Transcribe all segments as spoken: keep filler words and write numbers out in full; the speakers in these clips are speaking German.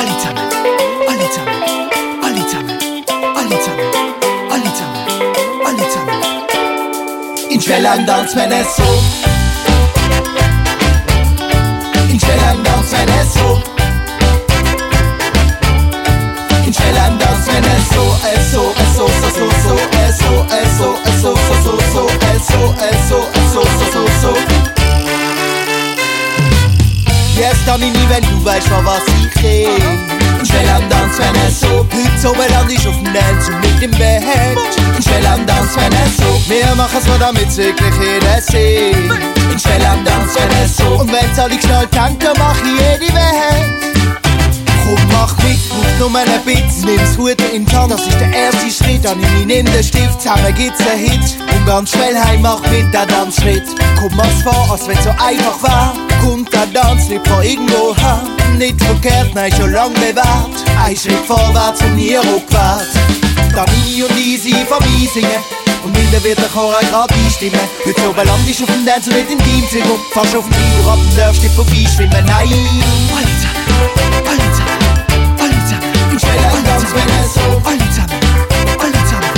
alle zusammen, alle zusammen, alle zusammen, alle zusammen, alle zusammen, alle zusammen. In Schwelland tanzt man es so. In Schwelland tanzt man es so. In Schwelland tanzt man es so, es so, es so, so, so, so, es so, es so, es so, so, so, so, es so, es so, es so, so, so, so. Jetzt kann ich nie, wenn du weißt, von was ich rede. In Schwelland tanzt man es so. Heute so beland ich auf dem Netz und nicht im Bett. In Schwelland tanzt man es so. Wir machen es, damit wirklich jeder sieht. In Schwelland tanzt man es so. Und wenn's alle geschnallt haben, dann mach ich jede Welt. Komm, mach mit, braucht nur ein bisschen. Nimm's Hut in die Hand, das ist der erste Schritt. Dann nimm ihn in den Stift, zusammen gibt's einen Hit. Und ganz schnell heim, mach mit, der Tanzschritt. Komm, mach's vor, als wenn's so einfach war. Kommt der Tanz nicht von irgendwo her. Nicht verkehrt, nein, schon lang bewährt. Ein Schritt vorwärts und nie rückwärts. Dann ich und easy vorbei singen. Und wieder wird der Chor grad einstimmen. Heute so beland ich auf dem Dance und nicht in deinem Zimmer. Fast auf dem Bier ab und darfst nicht vorbeischwimmen, nein. Alle zusammen, alle zusammen, alle zusammen. In Schwelland tanzt man es so. Alle zusammen, alle zusammen.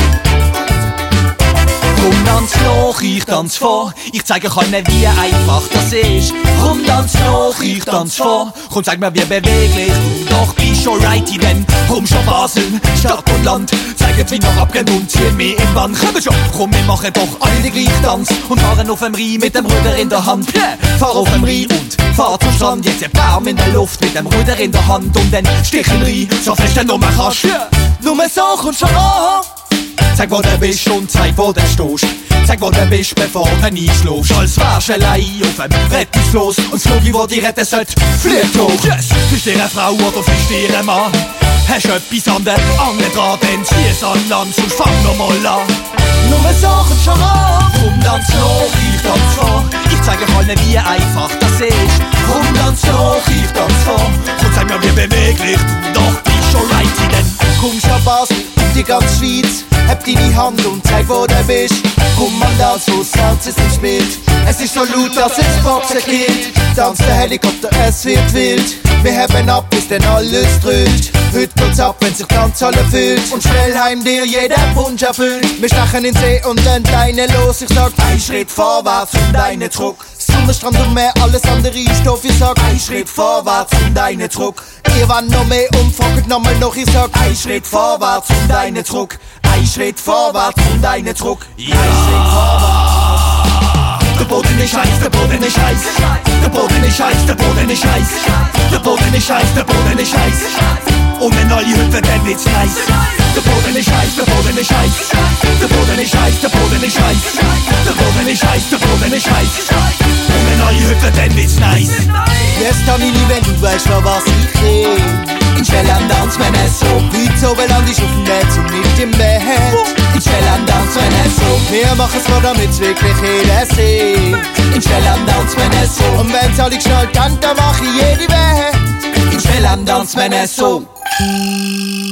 Komm, tanz noch, ich tanz vor. Ich zeige euch allen, wie einfach das ist. Komm, tanz noch, ich tanz vor. Komm, zeig mir, wie beweglich du doch bist. Alrighty, denn komm schon Basel, Stadt und Land. Zeigt, wie noch abgehen und ziehen mich im Bann. Komm schon, komm, wir machen doch alle den gleichen Tanz. Und fahren auf dem Rhein mit dem Ruder in der Hand. Yeah. Fahr auf dem Rhein und fahr zum Strand. Jetzt ein Baum in der Luft mit dem Ruder in der Hand. Und dann stich in Rhein, so fest du nur kannst. Yeah. Nur so kommst du schon an. Zeig, wo du bist und zeig, wo du stehst. Zeig, wo du bist, bevor du einschläfst. Als wärst du allein auf einem Rettungsfloss. Und das Flugzeug, das dich retten sollte, fliegt hoch. Yes. Bist du eine Frau oder bist du ein Mann? Hast du etwas an der Angel dran, dann zieh es an Land, sonst fang noch mal an. Nur so kommst du schon an. Komm, tanz noch, ich tanz vor. Ich zeige euch allen, wie einfach das ist. Komm, tanz noch, ich tanz vor. Komm, zeig mir, wie beweglich du doch bist. Alrighty, denn komm schon Basel und die ganze Schweiz. Hab deine Hand und zeig, wo du bist. Komm mal da, so Salz ist im Spiel. Es ist so laut, dass es Boxen geht. Tanzt der Helikopter, es wird wild. Wir heben ab, bis denn alles dröhnt. Heute geht's ab, wenn sich Tanzhalle füllt. Und schnell heim dir jeder Wunsch erfüllt. Wir stechen in den See und dann deine los. Ich sag, ein Schritt vorwärts und deine zurück. Sonnenstrand und mehr, alles andere ist doof. Ich sag, ein Schritt vorwärts und deine zurück. Ihr wollt noch mehr und fragt nochmal noch. Ich sag, ein Schritt vorwärts und deine zurück. Ein Schritt vorwärts und deine zurück. Ja. Ein Schritt vorwärts. Der Boden ist heiß, der Boden ist heiß. Der Boden ist heiß, der Boden ist heiß. Der Boden ist heiß, der Boden ist heiß. Und wenn alle hüpfen, dann wird's nice. Der Boden ist heiß, der Boden ist heiß. Der Boden ist heiß, der Boden ist heiß. Der Boden ist heiß, der Boden ist heiß. Und wenn alle hüpfen, dann wird's nice. Jetzt kann ich nie, wenn du weißt, von was ich rede. In Schwelland tanzt man es so. Heute so beland ich auf dem Netz und nicht im Bett. In Schwelland tanzt man es so. Wir machen es vor, damit's wirklich jeder sieht. In Schwelland tanzt man es so. Und wenn's alle geschnallt haben, dann mach ich jede Welt. In Schwelland tanzt man es so.